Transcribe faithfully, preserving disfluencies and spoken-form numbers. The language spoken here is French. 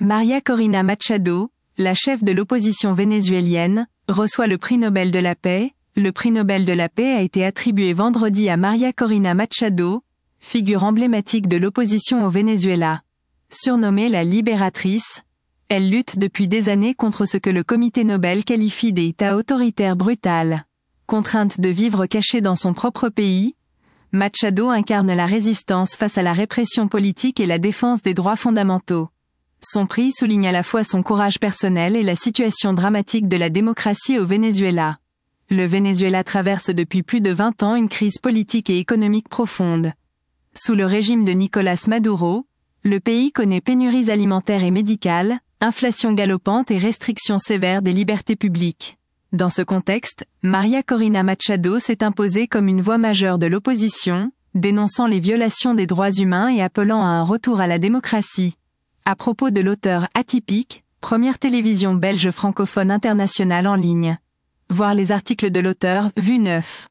María Corina Machado, la chef de l'opposition vénézuélienne, reçoit le prix Nobel de la paix. Le prix Nobel de la paix a été attribué vendredi à María Corina Machado, figure emblématique de l'opposition au Venezuela. Surnommée la libératrice, elle lutte depuis des années contre ce que le comité Nobel qualifie d'État autoritaire brutal. Contrainte de vivre cachée dans son propre pays, Machado incarne la résistance face à la répression politique et la défense des droits fondamentaux. Son prix souligne à la fois son courage personnel et la situation dramatique de la démocratie au Venezuela. Le Venezuela traverse depuis plus de vingt ans une crise politique et économique profonde. Sous le régime de Nicolás Maduro, le pays connaît pénuries alimentaires et médicales, inflation galopante et restrictions sévères des libertés publiques. Dans ce contexte, María Corina Machado s'est imposée comme une voix majeure de l'opposition, dénonçant les violations des droits humains et appelant à un retour à la démocratie. À propos de l'auteur Atypique, première télévision belge francophone internationale en ligne. Voir les articles de l'auteur, Vue neuf.